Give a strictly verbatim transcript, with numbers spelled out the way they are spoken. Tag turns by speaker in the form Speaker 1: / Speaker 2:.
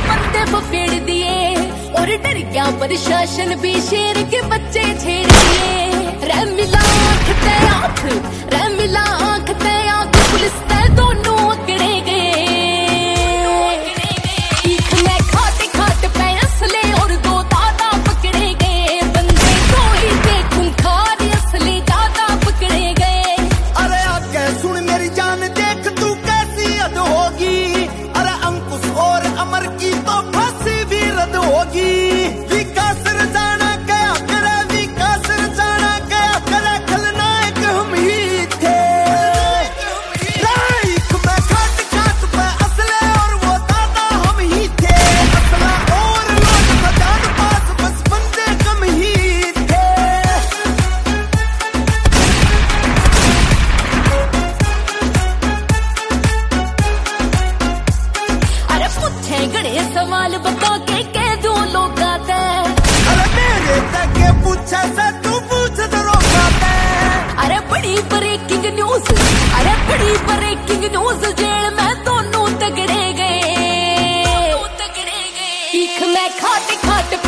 Speaker 1: बंदे फेड़ दिए और डर गया प्रशासन भी शेर के बच्चे छेड़ दिए। रे मिला आँख ते आँख, रे मिला आँख ते आँख, पुलिस ते दोनों अकड़े गए। चीख में खाते खाते पे असले और दो दादा पकड़े गए। बंदे दो ही थे खूंखार, असली दादा पकड़े गए।
Speaker 2: अरे आगे सुन मेरी जान, देख तू कैसी हद होगी। अरे अंकुश और अमर की तो फांसी भी रद्द होगी। विकास जाना क्या करे, विकास जाना क्या करे, खलनायक हम ही थे। लाइक में खाट खाट पे असले और वो दादा हम ही थे। असला और लोग मैदान पास, बस बंदे कम ही थे।
Speaker 1: अरे पूछे गणे सवाल बता के कह दो लोग आते।
Speaker 2: अरे मेरे तक पूछा सा तू पूछ दरो बाते।
Speaker 1: अरे बड़ी ब्रेकिंग न्यूज, अरे बड़ी ब्रेकिंग न्यूज, जेल में दोनों तगड़े गए। तगड़े गए। चीख में खाते खाते